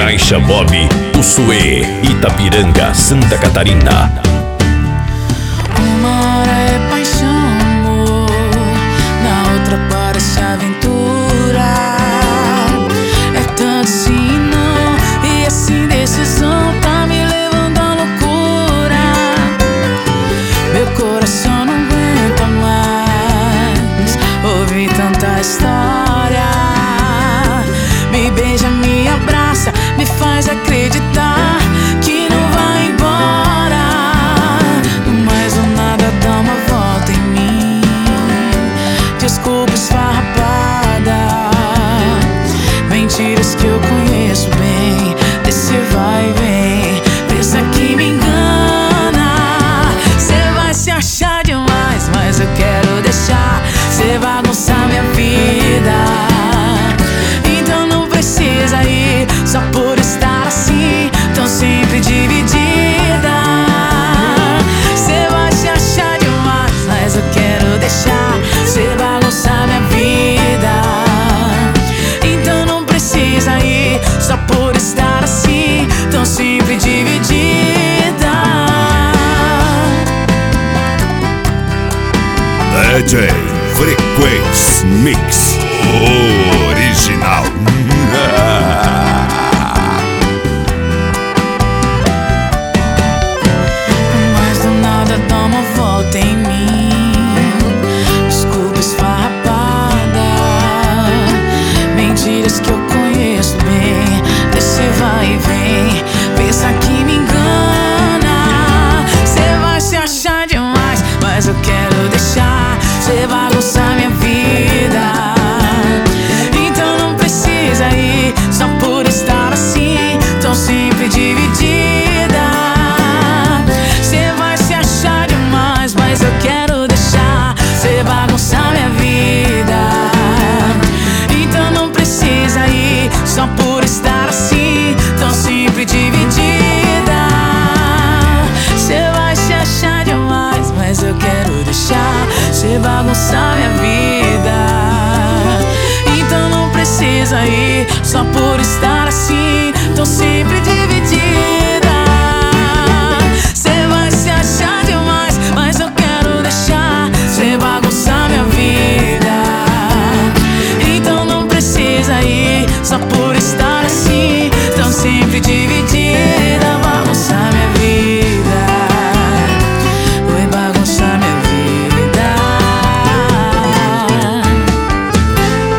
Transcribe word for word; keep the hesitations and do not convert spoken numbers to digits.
Caixa Bob, Ushuaia, Itapiranga, Santa Catarina. Uma hora é paixão, amor, na outra parece aventura. É tanto sim e não, e essa indecisão tá me levando à loucura. Meu coração não aguenta mais ouvir tanta história. Me beija, me abraça, me faz acreditar que não vai embora. Mas o nada dá uma volta em mim. Desculpa esfarrapada, mentiras que eu conheço bem. Desse vai e vem, pensa que me engana. Cê vai se achar demais, mas eu quero deixar cê bagunçar minha vida. Só por estar assim, tão sempre dividida. Cê vai se achar demais, mas eu quero deixar cê bagunçar minha vida. Então não precisa ir, só por estar assim, tão sempre dividida. D J Frequency Mix original. Mas do nada dá uma volta em mim. Desculpa esfarrapada, mentiras que eu conheço bem. Desse vai e vem, pensa que me engana. Cê vai se achar demais, mas eu quero deixar cê bagunçar minha vida. Então não precisa ir, só por estar assim, tão sempre dividida. Cê vai se achar demais, mas eu quero deixar cê bagunçar minha vida. Então não precisa ir, só por estar assim, tão sempre dividida. Cê vai se achar demais, mas eu quero deixar cê bagunçar minha vida. Então não precisa ir, só por estar assim, tão sempre dividida.